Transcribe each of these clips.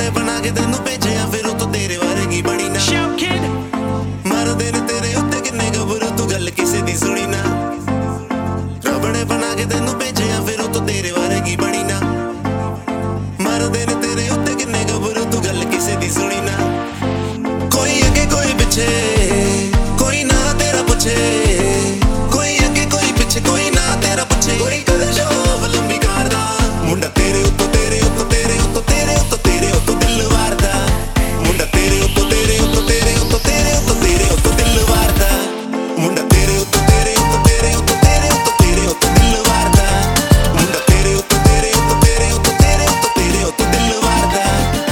ਰਬੜੇ ਬਣਾ ਕੇ ਤੈਨੂੰ ਭੇਜਿਆ ਫਿਰ ਉਹ ਤੋਂ ਤੇਰੇ ਵਰਗੀ ਬਣੀ ਨਾ ਮਰਦੇ ਨੇ ਤੇਰੇ ਉੱਤੇ ਕਿੰਨੇ ਗੱਭਰੂ ਤੂੰ ਗੱਲ ਕਿਸੇ ਦੀ ਸੁਣੀ ਨਾ ਰਬੜੇ ਬਣਾ ਕੇ ਤੈਨੂੰ ਭੇਜਿਆ ਫਿਰ ਉਹ ਤੋਂ ਤੇਰੇ ਵਰਗੀ ਬਣੀ ਨਾ ਮਰਦੇ ਨੇ ਤੇਰੇ ਉੱਤੇ ਕਿੰਨੇ ਗੱਭਰੂ ਤੂੰ ਗੱਲ ਕਿਸੇ ਦੀ ਸੁਣੀ ਨਾ ਕੋਈ ਅੱਗੇ ਕੋਈ ਪਿੱਛੇ ਕੋਈ ਨਾ ਤੇਰਾ ਪੁੱਛੇ ਕੋਈ ਅੱਗੇ ਕੋਈ ਪਿੱਛੇ ਕੋਈ ਨਾ ਤੇਰਾ ਪੁੱਛੇ ਕੋਈ ਕਦੇ ਸ਼ੋਭ ਲੰਬੀ ਕਰਦਾ ਮੁੰਡਾ ਤੇਰੇ ਉੱਤੋਂ ਤੇਰੇ ਉੱਤੋਂ ਤੇਰੇ ਉੱਤੋਂ ਤੇਰੇ ਉੱਤੋਂ ਤੇਰੇ ਉੱਤੋਂ ਦਿਲ ਵਾਰਦਾ ਮੁੰਡਾ ਤੇਰੇ ਉੱਤੋਂ ਤੇਰੇ ਉੱਤੋਂ ਤੇਰੇ ਉੱਤੋਂ ਤੇਰੇ ਉੱਤੋਂ ਤੇਰੇ ਉੱਤੋਂ ਦਿਲ ਵਾਰਦਾ ਮੁੰਡਾ ਤੇਰੇ ਉੱਤੋਂ ਤੇਰੇ ਉੱਤੋਂ ਤੇਰੇ ਉੱਤੋਂ ਤੇਰੇ ਉੱਤੋਂ ਤੇਰੇ ਉੱਤੋਂ ਦਿਲ ਵਾਰਦਾ ਮੁੰਡਾ ਤੇਰੇ ਉੱਤੋਂ ਤੇਰੇ ਉੱਤੋਂ ਤੇਰੇ ਉੱਤੋਂ ਤੇਰੇ ਉੱਤੋਂ ਤੇਰੇ ਉੱਤੋਂ ਦਿਲ ਵਾਰਦਾ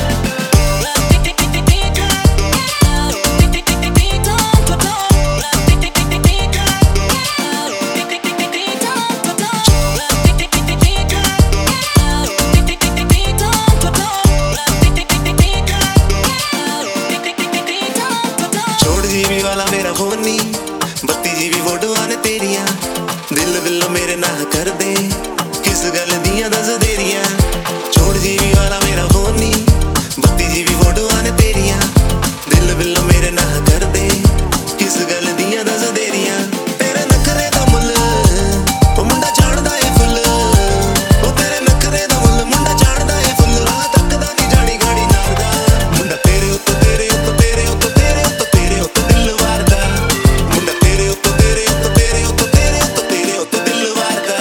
जीबी वाला मेरा फोन नी 32 जीबी फोटोआं ने तेरियां दिल विलो मेरे ना कर दे किस गल दियां दस देरियां छोड़ जीबी वाला मेरा फोन नी 32 जीबी फोटोआं ने तेरियां दिल विलो मेरे ना कर दे किस गल दियां दस देरियां तेरे नखरे दा मुल ओ मुंडा जानदा ए फुल ओ तेरे नखरे दा मुल मुंडा जानदा ए फुल राह तकदा नी जानी गाड़ी नारदा मुंडा तेरे उत्ते तेरे उत्ते तेरे उत्ते तेरे उत्ते तेरे उत्ते दिल वारदा मुंडा तेरे उत्ते तेरे उत्ते तेरे उत्ते तेरे उत्ते तेरे उत्ते दिल वारदा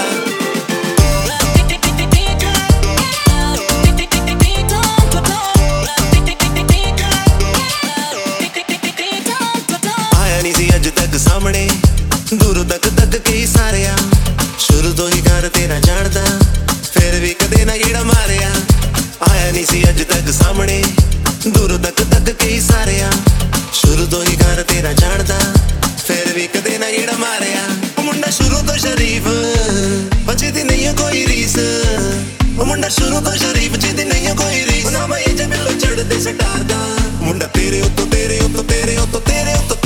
आया नहीं सी अज तक सामने दूर तक तक कई सारिया शुरू तो ही घर तेरा जानदा फिर भी कदे ना गेड़ा मारिया आया नहीं सी अज तक सामने दूर तक तक कई सारिया शुरू तो ही घर तेरा जानदा फिर भी कदे ना गेड़ा मारिया मुंडा शुरू तो शरीफ बचे दी नहीं कोई रीस मुंडा शुरू तो शरीफ जिदी नहीं कोई रीस ना मैं जे मिलो चढ़ दे सटारदा मुंडा तेरे उत्तो तेरे उत्तो तेरे उत्तो तेरे उत्तो